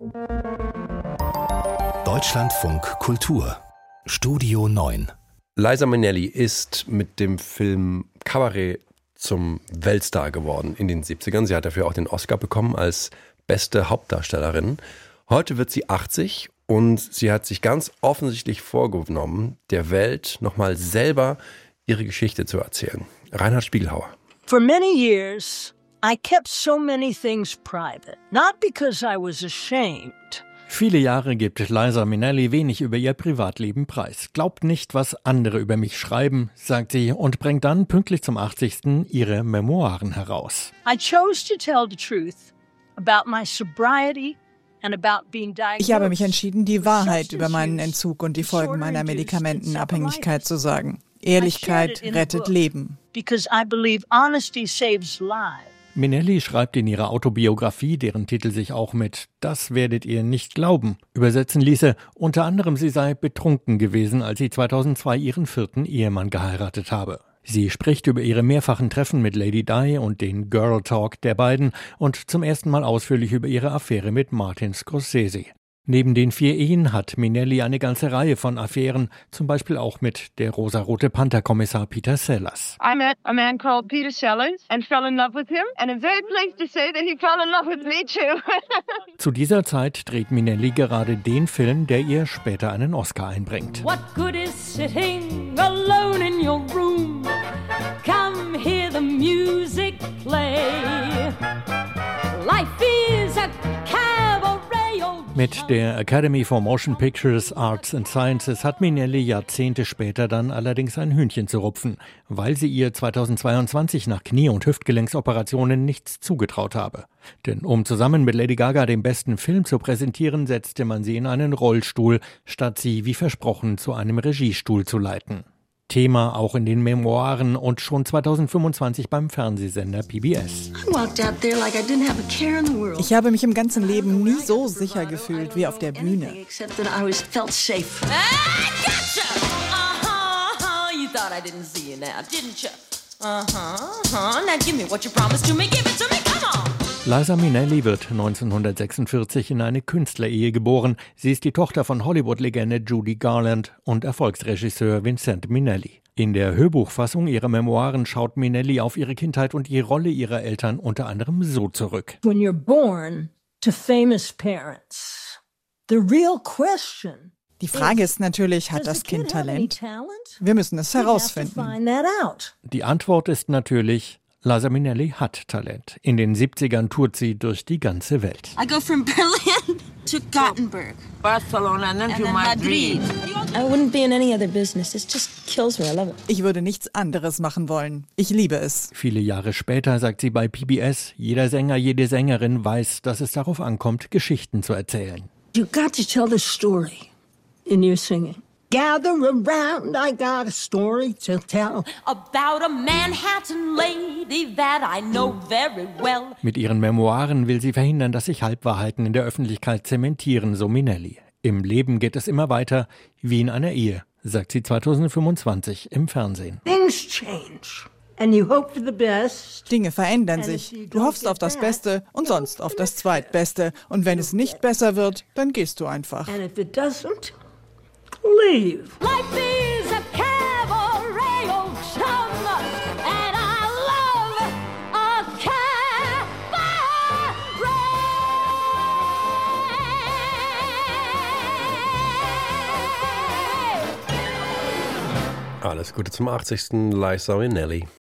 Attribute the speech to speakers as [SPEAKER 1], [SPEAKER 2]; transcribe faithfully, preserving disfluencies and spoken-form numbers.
[SPEAKER 1] Deutschlandfunk Kultur Studio neun.
[SPEAKER 2] Liza Minnelli ist mit dem Film Cabaret zum Weltstar geworden in den siebzigern. Sie hat dafür auch den Oscar bekommen als beste Hauptdarstellerin. Heute wird sie achtzig und sie hat sich ganz offensichtlich vorgenommen, der Welt nochmal selber ihre Geschichte zu erzählen. Reinhard Spiegelhauer.
[SPEAKER 3] For many years, I kept so many things private, not because I was ashamed.
[SPEAKER 4] Viele Jahre gibt Liza Minnelli wenig über ihr Privatleben preis. Glaubt nicht, was andere über mich schreiben, sagt sie und bringt dann pünktlich zum achtzigsten ihre Memoiren heraus.
[SPEAKER 3] I chose to tell the truth about my sobriety and about being diagnosed.
[SPEAKER 5] Ich habe mich entschieden, die Wahrheit über meinen Entzug und die Folgen meiner Medikamentenabhängigkeit zu sagen. Ehrlichkeit rettet Leben.
[SPEAKER 3] Because I believe honesty saves lives.
[SPEAKER 4] Minnelli schreibt in ihrer Autobiografie, deren Titel sich auch mit »Das werdet ihr nicht glauben« übersetzen ließe, unter anderem sie sei betrunken gewesen, als sie zweitausendzwei ihren vierten Ehemann geheiratet habe. Sie spricht über ihre mehrfachen Treffen mit Lady Di und den Girl Talk der beiden und zum ersten Mal ausführlich über ihre Affäre mit Martin Scorsese. Neben den vier Ehen hat Minnelli eine ganze Reihe von Affären, zum Beispiel auch mit der rosarote Panther-Kommissar Peter Sellers.
[SPEAKER 6] I met a man called Peter Sellers and fell in love with him and I'm very pleased to say that he fell in love with me too.
[SPEAKER 4] Zu dieser Zeit dreht Minnelli gerade den Film, der ihr später einen Oscar einbringt.
[SPEAKER 7] What good is sitting alone in your room? Come hear the music play. Life is a cabaret.
[SPEAKER 4] Mit der Academy for Motion Pictures, Arts and Sciences hat Minnelli Jahrzehnte später dann allerdings ein Hühnchen zu rupfen, weil sie ihr zweitausendzweiundzwanzig nach Knie- und Hüftgelenksoperationen nichts zugetraut habe. Denn um zusammen mit Lady Gaga den besten Film zu präsentieren, setzte man sie in einen Rollstuhl, statt sie wie versprochen zu einem Regiestuhl zu leiten. Thema auch in den Memoiren und schon zweitausendfünfundzwanzig beim Fernsehsender P B S.
[SPEAKER 5] Ich habe mich im ganzen Leben nie so sicher gefühlt wie auf der Bühne.
[SPEAKER 4] Liza Minnelli wird neunzehnhundertsechsundvierzig in eine Künstlerehe geboren. Sie ist die Tochter von Hollywood-Legende Judy Garland und Erfolgsregisseur Vincent Minnelli. In der Hörbuchfassung ihrer Memoiren schaut Minnelli auf ihre Kindheit und die Rolle ihrer Eltern unter anderem so zurück.
[SPEAKER 3] When you're born to famous parents, the real question
[SPEAKER 5] Die Frage ist natürlich, hat das Kind Talent? Wir müssen es herausfinden.
[SPEAKER 4] Die Antwort ist natürlich, Liza Minnelli hat Talent. In den siebzigern tourt sie durch die ganze Welt.
[SPEAKER 8] I go from Berlin to Gothenburg, Barcelona and then to Madrid.
[SPEAKER 9] I wouldn't be in any other business. It just kills me. I love it.
[SPEAKER 5] Ich würde nichts anderes machen wollen. Ich liebe es.
[SPEAKER 4] Viele Jahre später sagt sie bei P B S, jeder Sänger, jede Sängerin weiß, dass es darauf ankommt, Geschichten zu erzählen.
[SPEAKER 3] You got to tell the story in your singing. Gather around, I got a story to tell.
[SPEAKER 7] About a Manhattan lady that I know very well.
[SPEAKER 4] Mit ihren Memoiren will sie verhindern, dass sich Halbwahrheiten in der Öffentlichkeit zementieren, so Minnelli. Im Leben geht es immer weiter, wie in einer Ehe, sagt sie zweitausendfünfundzwanzig im Fernsehen.
[SPEAKER 3] Things change. And you hope for the best.
[SPEAKER 5] Dinge verändern sich. Du hoffst auf das Beste und sonst auf das Zweitbeste. Und wenn es nicht besser wird, dann gehst du einfach.
[SPEAKER 3] And if it doesn't, leave.
[SPEAKER 7] Life is a cabaret, old chum, and I love a cabaret.
[SPEAKER 2] Alles Gute zum achtzigsten Liza Minnelli.